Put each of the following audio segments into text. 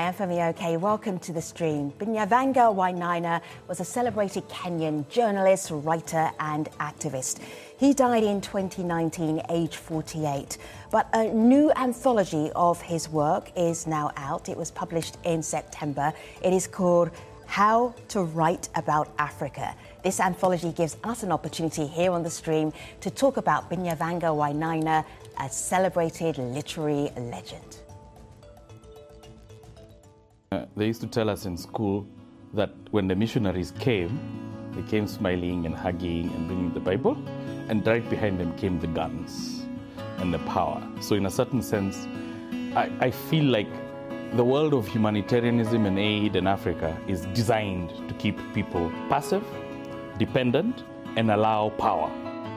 Hi, I'm Femi OK. Welcome to the stream. Binyavanga Wainaina was a celebrated Kenyan journalist, writer and activist. He died in 2019, aged 48. But a new anthology of his work is now out. It was published in September. It is called How to Write About Africa. This anthology gives us an opportunity here on the stream to talk about Binyavanga Wainaina, a celebrated literary legend. They used to tell us in school that when the missionaries came, they came smiling and hugging and bringing the Bible, and right behind them came the guns and the power. So in a certain sense, I feel like the world of humanitarianism and aid in Africa is designed to keep people passive, dependent, and allow power.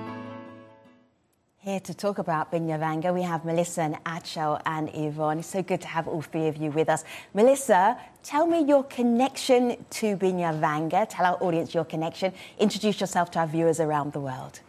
Here to talk about Binyavanga, we have Melissa and Achal and Yvonne. It's so good to have all three of you with us. Melissa, tell me your connection to Binyavanga. Tell our audience your connection. Introduce yourself to our viewers around the world.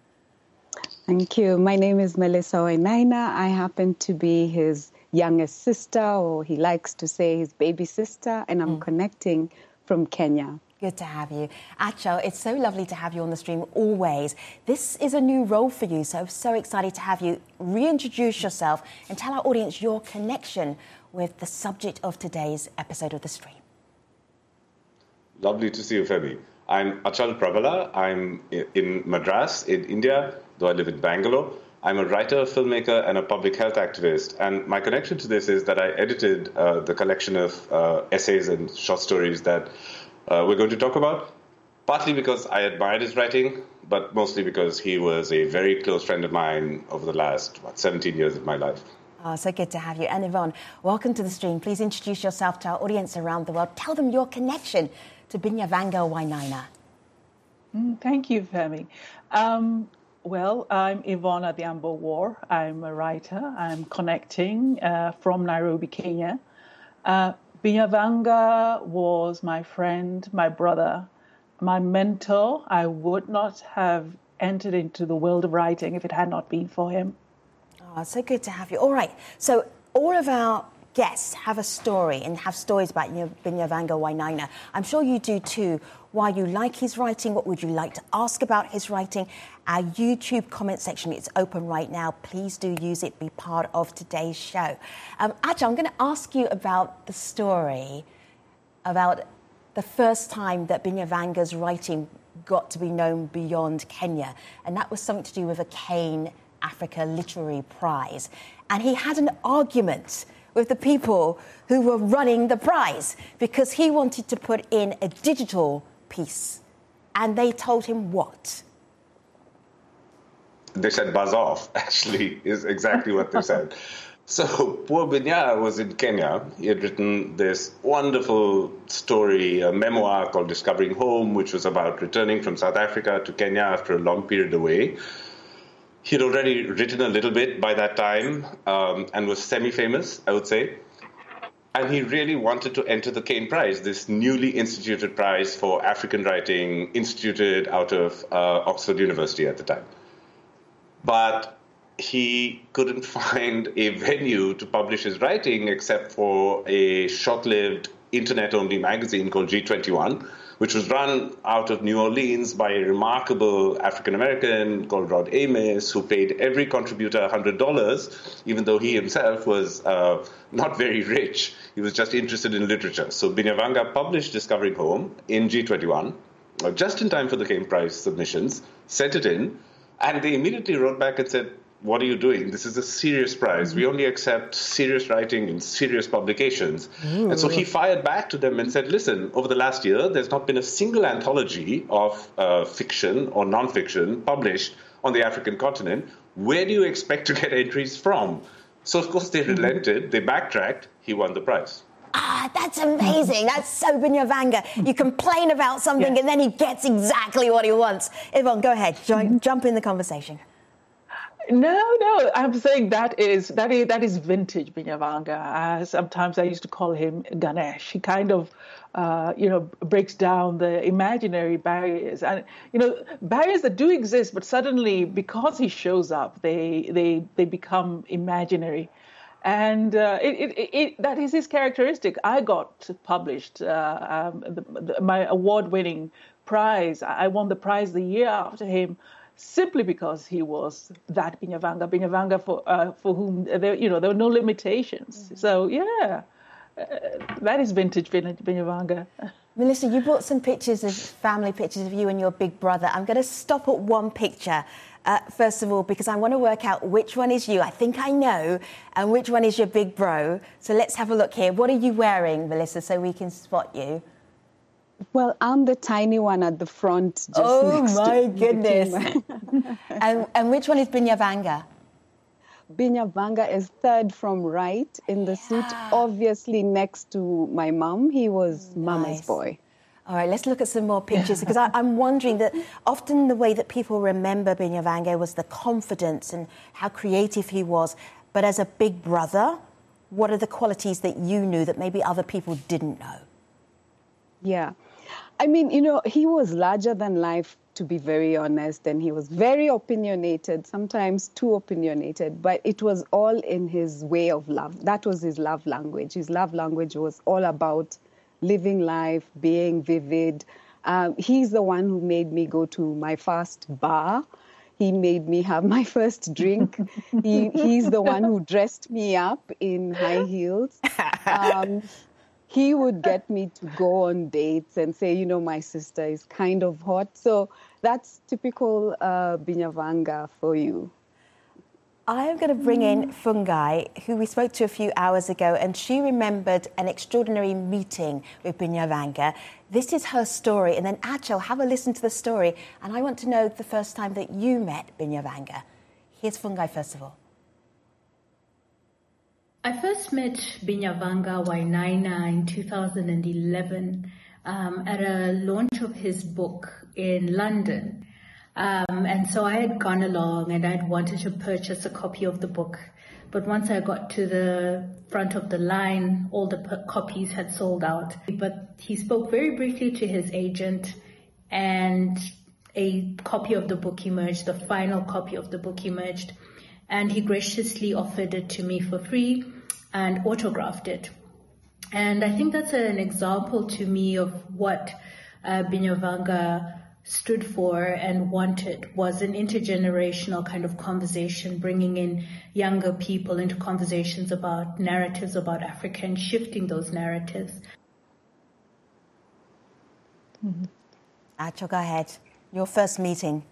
Thank you. My name is Melissa Wainaina. I happen to be his youngest sister, or he likes to say his baby sister, and I'm connecting from Kenya. Good to have you. Achal, it's so lovely to have you on the stream always. This is a new role for you, so I'm so excited to have you reintroduce yourself and tell our audience your connection with the subject of today's episode of the stream. Lovely to see you, Femi. I'm Achal Pravala. I'm in Madras, in India, though I live in Bangalore. I'm a writer, filmmaker, and a public health activist. And my connection to this is that I edited the collection of essays and short stories that we're going to talk about, partly because I admired his writing, but mostly because he was a very close friend of mine over the last 17 years of my life. Oh, so good to have you. And Yvonne, welcome to the stream. Please introduce yourself to our audience around the world. Tell them your connection to Binyavanga Wainaina. Thank you, Femi. Well, I'm Yvonne Adhiambo War. I'm a writer. I'm connecting from Nairobi, Kenya. Binyavanga was my friend, my brother, my mentor. I would not have entered into the world of writing if it had not been for him. Oh, so good to have you. All right. So all of our guests have a story and have stories about Binyavanga Wainaina. I'm sure you do too. Why you like his writing, what would you like to ask about his writing? Our YouTube comment section is open right now. Please do use it, be part of today's show. Achal, I'm going to ask you about the story, about the first time that Binyavanga's writing got to be known beyond Kenya. And that was something to do with a Kane Africa Literary Prize. And he had an argument with the people who were running the prize because he wanted to put in a digital piece. And they told him what? They said buzz off, actually, is exactly what they said. So poor Binya was in Kenya. He had written this wonderful story, a memoir called Discovering Home, which was about returning from South Africa to Kenya after a long period away. He'd already written a little bit by that time and was semi-famous, I would say. And he really wanted to enter the Kane Prize, this newly instituted prize for African writing instituted out of Oxford University at the time. But he couldn't find a venue to publish his writing except for a short-lived internet-only magazine called G21, which was run out of New Orleans by a remarkable African-American called Rod Ames, who paid every contributor $100, even though he himself was not very rich. He was just interested in literature. So Binyavanga published Discovering Home in G21, just in time for the Kane Prize submissions, sent it in, and they immediately wrote back and said, "What are you doing? This is a serious prize. We only accept serious writing in serious publications." And so he fired back to them and said, "Listen, over the last year, there's not been a single anthology of fiction or nonfiction published on the African continent. Where do you expect to get entries from?" So, of course, they relented. They backtracked. He won the prize. Ah, that's amazing. That's so Binyavanga. You complain about something and then he gets exactly what he wants. Yvonne, go ahead. Jump in the conversation. No, I'm saying that is vintage Binyavanga. Sometimes I used to call him Ganesh. He kind of, breaks down the imaginary barriers, and barriers that do exist, but suddenly because he shows up, they become imaginary. And that is his characteristic. I got published my award-winning prize. I won the prize the year after him, simply because he was that Binyavanga for whom there were no limitations. Mm-hmm. So that is vintage Binyavanga. Melissa, you brought some pictures of family pictures of you and your big brother. I'm going to stop at one picture. First of all, because I want to work out which one is you. I think I know, and which one is your big bro. So let's have a look here. What are you wearing, Melissa, so we can spot you? Well, I'm the tiny one at the front. Just oh, my goodness. and which one is Binyavanga? Binyavanga is third from right in the suit, obviously next to my mom. He was Mama's boy. All right, let's look at some more pictures, because I'm wondering that often the way that people remember Binyavanga was the confidence and how creative he was. But as a big brother, what are the qualities that you knew that maybe other people didn't know? Yeah. I mean, he was larger than life, to be very honest, and he was very opinionated, sometimes too opinionated, but it was all in his way of love. That was his love language. His love language was all about living life, being vivid. He's the one who made me go to my first bar. He made me have my first drink. He's the one who dressed me up in high heels. He would get me to go on dates and say, my sister is kind of hot. So that's typical Binyavanga for you. I am going to bring in Fungai, who we spoke to a few hours ago, and she remembered an extraordinary meeting with Binyavanga. This is her story, and then Achal, have a listen to the story, and I want to know the first time that you met Binyavanga. Here's Fungai first of all. I first met Binyavanga Wainaina in 2011 at a launch of his book in London. And so I had gone along and I'd wanted to purchase a copy of the book. But once I got to the front of the line, all the copies had sold out. But he spoke very briefly to his agent and a copy of the book emerged, the final copy of the book emerged. And he graciously offered it to me for free and autographed it. And I think that's an example to me of what Binyavanga stood for and wanted, was an intergenerational kind of conversation, bringing in younger people into conversations about narratives about Africa and shifting those narratives. Mm-hmm. Achal, go ahead. Your first meeting.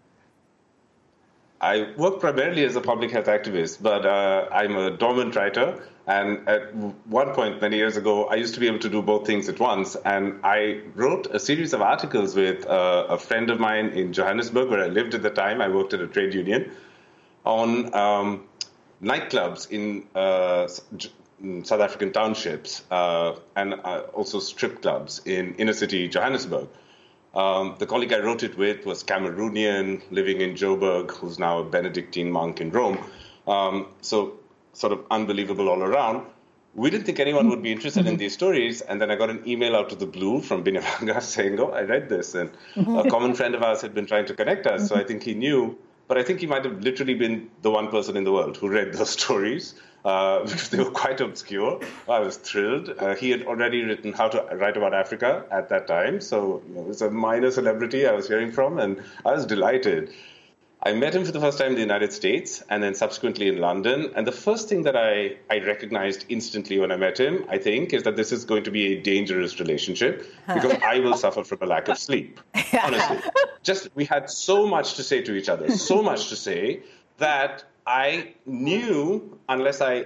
I work primarily as a public health activist, but I'm a dormant writer. And at one point, many years ago, I used to be able to do both things at once. And I wrote a series of articles with a friend of mine in Johannesburg, where I lived at the time. I worked at a trade union on nightclubs in South African townships and also strip clubs in inner city Johannesburg. The colleague I wrote it with was Cameroonian, living in Joburg, who's now a Benedictine monk in Rome. So sort of unbelievable all around. We didn't think anyone would be interested in these stories. And then I got an email out of the blue from Binyavanga saying, I read this. And a common friend of ours had been trying to connect us. So I think he knew. But I think he might have literally been the one person in the world who read those stories because they were quite obscure. I was thrilled. He had already written How to Write About Africa at that time. So it was a minor celebrity I was hearing from, and I was delighted. I met him for the first time in the United States and then subsequently in London. And the first thing that I recognized instantly when I met him, I think, is that this is going to be a dangerous relationship because I will suffer from a lack of sleep. Honestly. We had so much to say to each other, so much to say that I knew unless I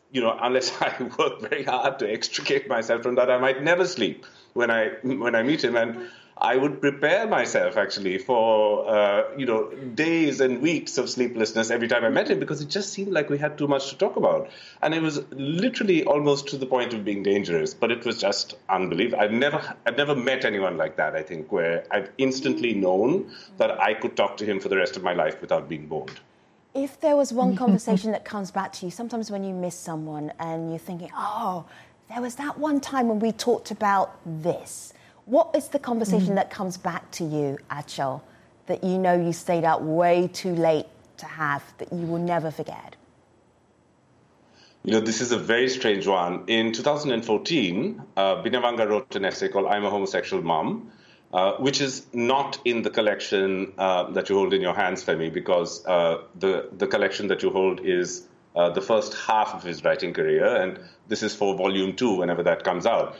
work very hard to extricate myself from that, I might never sleep when I meet him. And I would prepare myself actually for, days and weeks of sleeplessness every time I met him because it just seemed like we had too much to talk about. And it was literally almost to the point of being dangerous, but it was just unbelievable. I've never met anyone like that, I think, where I've instantly known that I could talk to him for the rest of my life without being bored. If there was one conversation that comes back to you, sometimes when you miss someone and you're thinking, there was that one time when we talked about this. What is the conversation that comes back to you, Achal, that you know you stayed out way too late to have, that you will never forget? This is a very strange one. In 2014, Binyavanga wrote an essay called I'm a Homosexual Mom, which is not in the collection that you hold in your hands, Femi, because the collection that you hold is the first half of his writing career, and this is for volume 2, whenever that comes out.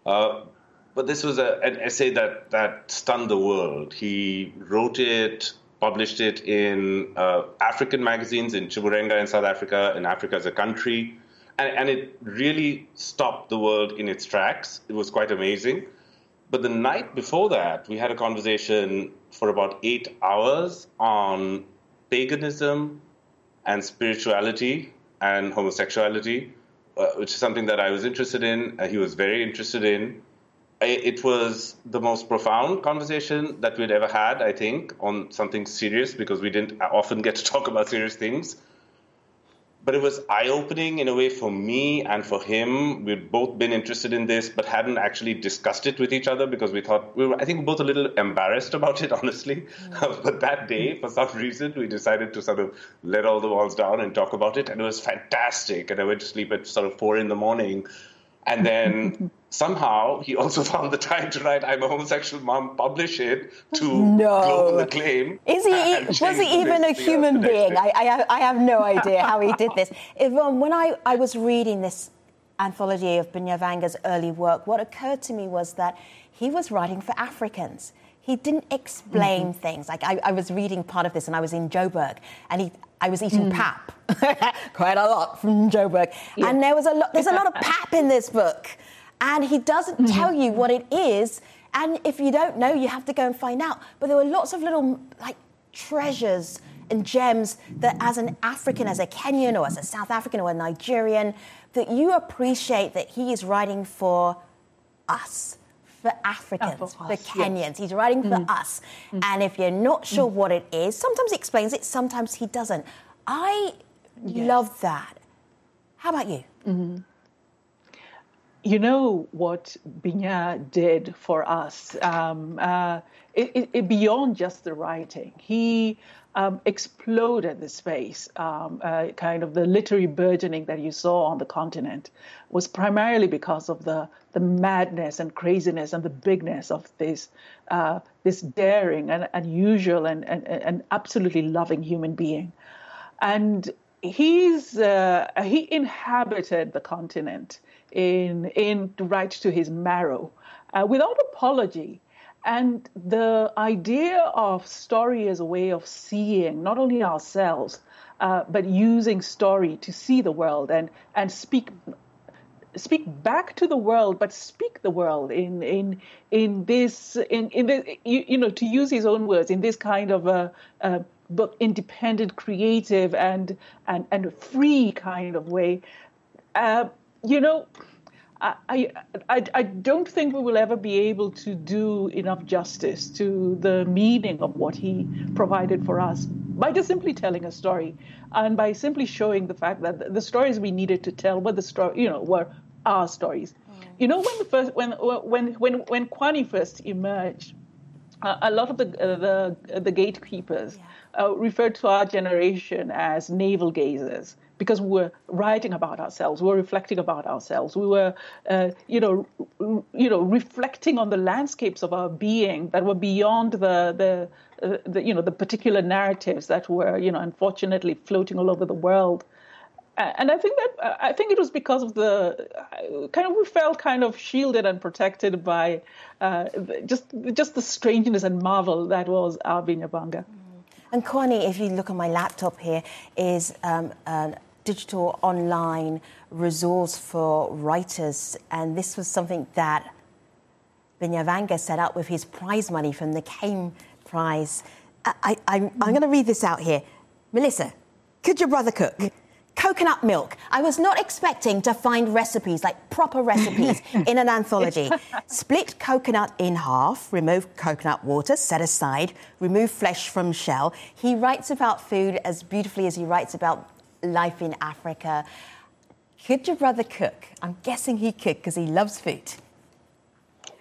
But this was an essay that stunned the world. He wrote it, published it in African magazines, in Chimurenga in South Africa, in Africa as a country. And it really stopped the world in its tracks. It was quite amazing. But the night before that, we had a conversation for about 8 hours on paganism and spirituality and homosexuality, which is something that I was interested in. He was very interested in. It was the most profound conversation that we'd ever had, I think, on something serious, because we didn't often get to talk about serious things. But it was eye-opening in a way for me and for him. We'd both been interested in this, but hadn't actually discussed it with each other because we thought, I think, both a little embarrassed about it, honestly. But that day, for some reason, we decided to sort of let all the walls down and talk about it. And it was fantastic. And I went to sleep at sort of 4 a.m. And then somehow he also found the time to write I'm a Homosexual Mom, publish it to global acclaim. Was he even a human being? I have no idea how he did this. When I was reading this anthology of Binyavanga's early work, what occurred to me was that he was writing for Africans. He didn't explain things. Like I was reading part of this, and I was in Joburg, and I was eating pap, quite a lot from Joburg, and there's a lot of pap in this book, and he doesn't tell you what it is, and if you don't know, you have to go and find out. But there were lots of little treasures and gems that, as an African, as a Kenyan, or as a South African, or a Nigerian, that you appreciate that he is writing for us. For Africans, for Kenyans. Yes. He's writing for us. And if you're not sure what it is, sometimes he explains it, sometimes he doesn't. I love that. How about you? You know what Binya did for us? Beyond just the writing, he exploded the space. Kind of the literary burgeoning that you saw on the continent was primarily because of the madness and craziness and the bigness of this daring and unusual and absolutely loving human being. And he inhabited the continent in right to his marrow, without apology. And the idea of story as a way of seeing not only ourselves, but using story to see the world and speak back to the world, but speak the world in this, to use his own words, in this kind of book, independent, creative, and free kind of way. I don't think we will ever be able to do enough justice to the meaning of what he provided for us by just simply telling a story, and by simply showing the fact that the stories we needed to tell were our stories. When Kwani first emerged, a lot of the gatekeepers referred to our generation as navel gazers, because we were writing about ourselves, we were reflecting about ourselves, we were, reflecting on the landscapes of our being that were beyond the particular narratives that were, unfortunately floating all over the world. And I think it was because of we felt kind of shielded and protected by just the strangeness and marvel that was our Binyavanga. And Kwani, if you look on my laptop here, is a digital online resource for writers, and this was something that Binyavanga set up with his prize money from the Kame Prize. I'm going to read this out here. Melissa, could your brother cook? Coconut milk. I was not expecting to find recipes, like proper recipes, in an anthology. Split coconut in half, remove coconut water, set aside, remove flesh from shell. He writes about food as beautifully as he writes about life in Africa. Could your brother cook? I'm guessing he could, because he loves food.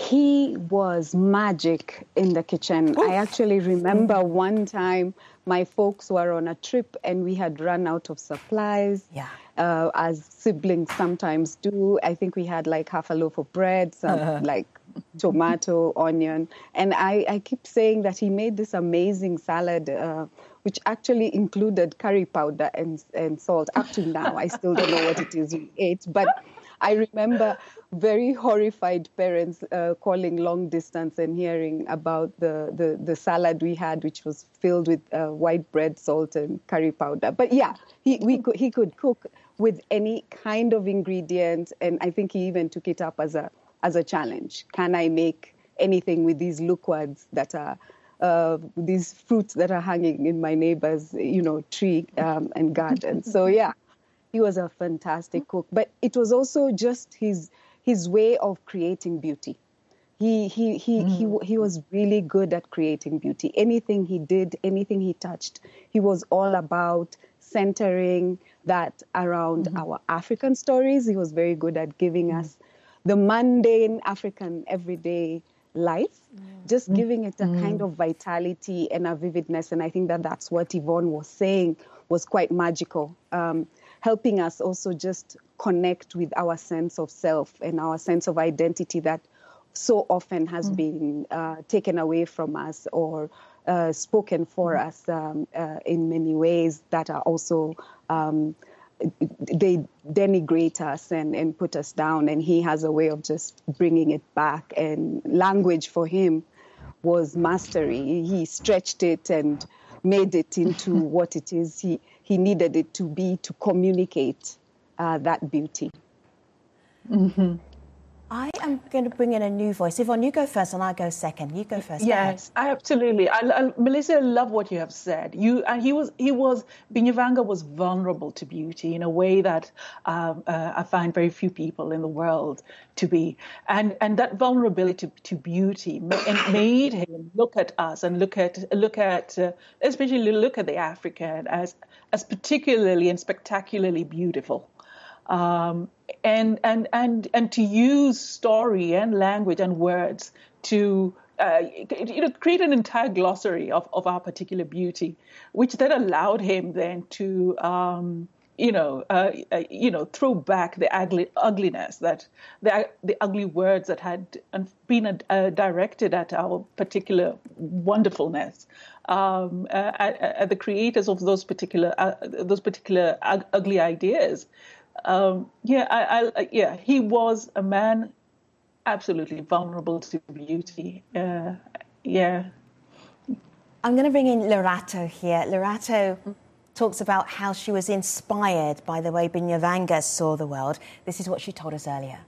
he was magic in the kitchen. I actually remember one time my folks were on a trip and we had run out of supplies, as siblings sometimes do. I think we had like half a loaf of bread, some like tomato, onion. And I keep saying that he made this amazing salad, which actually included curry powder and salt. Up to now, I still don't know what it is we ate. But I remember very horrified parents calling long distance and hearing about the salad we had, which was filled with white bread, salt, and curry powder. But yeah, he could cook with any kind of ingredient, and I think he even took it up as a challenge. Can I make anything with these loquats that are these fruits that are hanging in my neighbor's tree and garden? So yeah. He was a fantastic cook, but it was also just his way of creating beauty. He was really good at creating beauty. Anything he did, anything he touched, he was all about centering that around our African stories. He was very good at giving us the mundane African everyday life, just giving it a kind of vitality and a vividness. And I think that's what Yvonne was saying was quite magical. Helping us also just connect with our sense of self and our sense of identity that so often has been taken away from us or spoken for us in many ways that are also, they denigrate us and put us down. And he has a way of just bringing it back. And language for him was mastery. He stretched it and made it into what it is he needed it to be to communicate that beauty. I am going to bring in a new voice. Yvonne, you go first and I'll go second. You go first. Yes, absolutely. Melissa, I love what you have said. Binyavanga was vulnerable to beauty in a way that I find very few people in the world to be. And that vulnerability to beauty made him look at us and look at especially look at the African as particularly and spectacularly beautiful. And to use story and language and words to create an entire glossary of our particular beauty, which then allowed him then to throw back the ugliness that the ugly words that had been directed at our particular wonderfulness. At the creators of those particular ugly ideas. He was a man absolutely vulnerable to beauty. I'm going to bring in Lerato here. Lerato talks about how she was inspired by the way Binyavanga saw the world. This is what she told us earlier.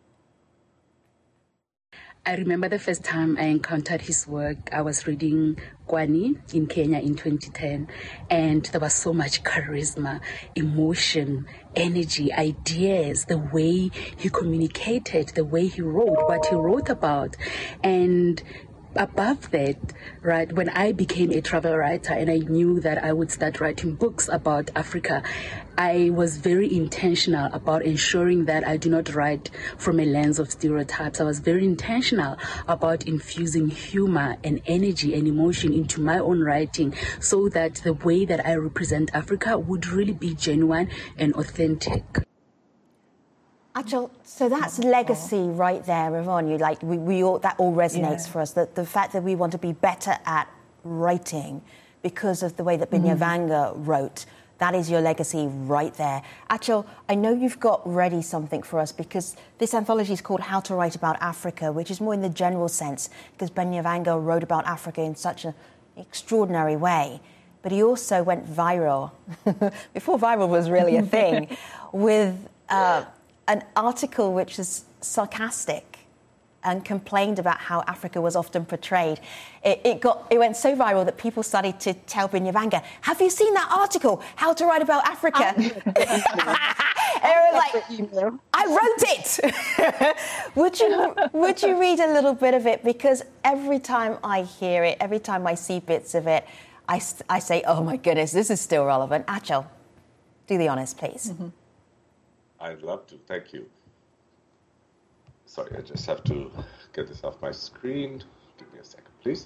I remember the first time I encountered his work. I was reading Kwani in Kenya in 2010, and there was so much charisma, emotion, energy, ideas, the way he communicated, the way he wrote, what he wrote about. And above that, right, when I became a travel writer and I knew that I would start writing books about Africa, I was very intentional about ensuring that I do not write from a lens of stereotypes. I was very intentional about infusing humor and energy and emotion into my own writing so that the way that I represent Africa would really be genuine and authentic. Achal, so that's legacy right there, Yvonne. We all, that all resonates for us. The fact that we want to be better at writing because of the way that Binyavanga wrote, that is your legacy right there. Achal, I know you've got ready something for us because this anthology is called How to Write About Africa, which is more in the general sense because Binyavanga wrote about Africa in such an extraordinary way. But he also went viral, before viral was really a thing, with an article which is sarcastic and complained about how Africa was often portrayed. It went so viral that people started to tell Binyavanga, have you seen that article, How to Write About Africa? And it was like, I wrote it. Would you read a little bit of it? Because every time I hear it, every time I see bits of it, I say, oh my goodness, this is still relevant. Achal, do the honors, please. I'd love to. Thank you. Sorry, I just have to get this off my screen. Give me a second, please.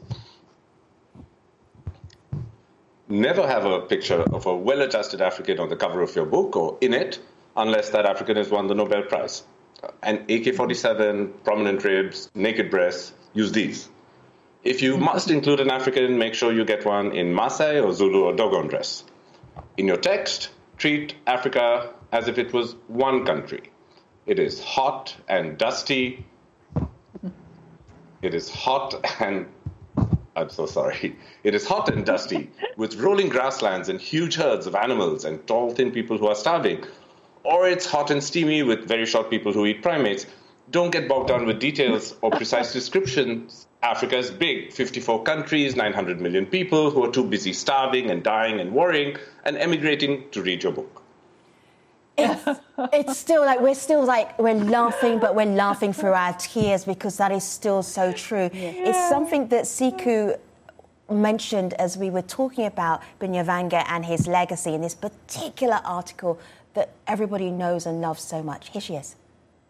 Never have a picture of a well-adjusted African on the cover of your book or in it, unless that African has won the Nobel Prize. An AK-47, prominent ribs, naked breasts, use these. If you must include an African, make sure you get one in Maasai or Zulu or Dogon dress. In your text, treat Africa as if it was one country. It is hot and dusty. It is hot and... I'm so sorry. It is hot and dusty, with rolling grasslands and huge herds of animals and tall, thin people who are starving. Or it's hot and steamy with very short people who eat primates. Don't get bogged down with details or precise descriptions. Africa is big, 54 countries, 900 million people who are too busy starving and dying and worrying and emigrating to read your book. It's still like we're laughing, but we're laughing through our tears because that is still so true. Yeah. It's something that Siku mentioned as we were talking about Binyavanga and his legacy in this particular article that everybody knows and loves so much. Here she is.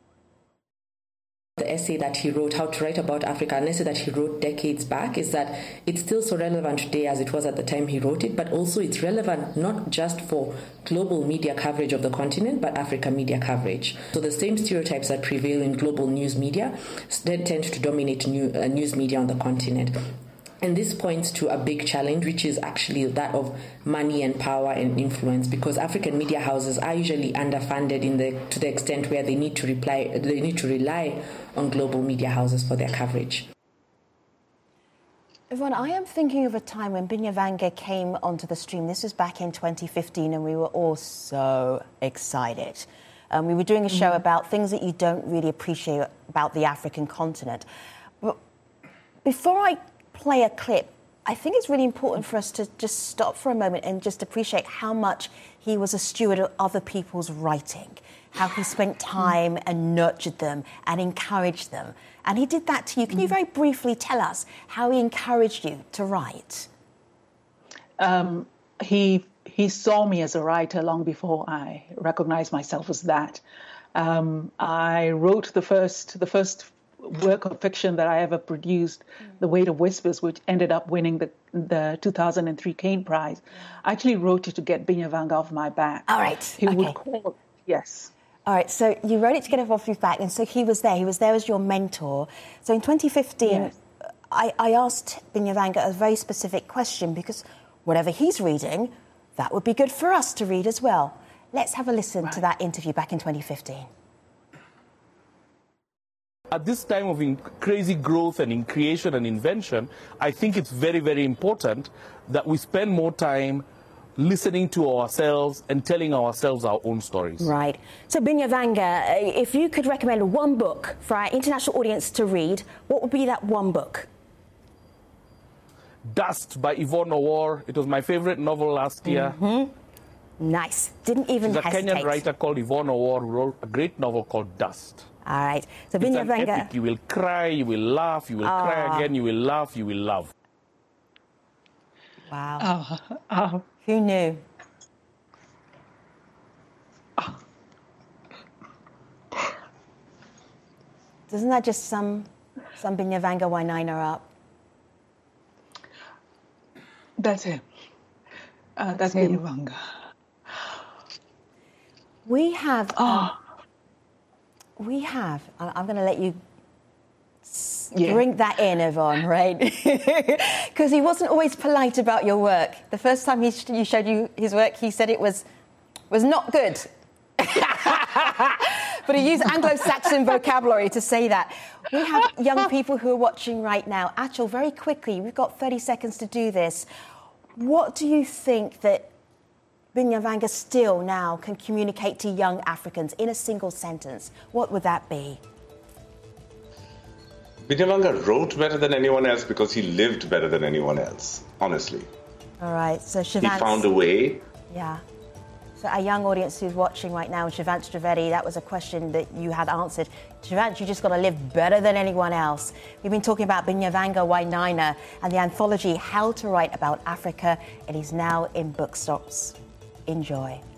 The essay that he wrote, How to Write About Africa, an essay that he wrote decades back, is that it's still so relevant today as it was at the time he wrote it, but also it's relevant not just for global media coverage of the continent, but Africa media coverage. So the same stereotypes that prevail in global news media tend to dominate news media on the continent. And this points to a big challenge, which is actually that of money and power and influence, because African media houses are usually underfunded to the extent where they need to rely on global media houses for their coverage. Yvonne, I am thinking of a time when Binyavanga came onto the stream. This was back in 2015, and we were all so excited. We were doing a show about things that you don't really appreciate about the African continent. But before I play a clip, I think it's really important for us to just stop for a moment and just appreciate how much he was a steward of other people's writing, how he spent time and nurtured them and encouraged them. And he did that to you. Can you very briefly tell us how he encouraged you to write? He saw me as a writer long before I recognized myself as that. I wrote the first work of fiction that I ever produced, The Weight of Whispers, which ended up winning the 2003 Kane Prize. I actually wrote it to get Binyavanga off my back. All right. He would call. Yes. All right, so you wrote it to get him off his back, and so he was there. He was there as your mentor. So in 2015, yes. I asked Binyavanga a very specific question because whatever he's reading, that would be good for us to read as well. Let's have a listen to that interview back in 2015. At this time of crazy growth and in creation and invention, I think it's very, very important that we spend more time listening to ourselves and telling ourselves our own stories. Right. So, Binyavanga, if you could recommend one book for our international audience to read, what would be that one book? Dust by Yvonne Orr. It was my favorite novel last year. Nice. Didn't even hesitate. There's a Kenyan writer called Yvonne Orr who wrote a great novel called Dust. All right. So, it's Binyavanga, an epic. You will cry, you will laugh, you will cry again, you will laugh, you will love. Wow. Who knew? Doesn't that just sum Binyavanga Wainaina up? That's him. That's Binyavanga. We have. I'm going to let you bring that in, Yvonne, right? Because he wasn't always polite about your work. The first time you showed you his work, he said it was not good. But he used Anglo-Saxon vocabulary to say that. We have young people who are watching right now. Achal, very quickly, we've got 30 seconds to do this. What do you think that Binyavanga still now can communicate to young Africans in a single sentence? What would that be? Binyavanga wrote better than anyone else because he lived better than anyone else, honestly. All right, so Shivant... He found a way. Yeah. So our young audience who's watching right now, Shivant Trivedi, that was a question that you had answered. Shivant, you just got to live better than anyone else. We've been talking about Binyavanga Wainaina and the anthology How to Write About Africa. It is now in bookstops. Enjoy.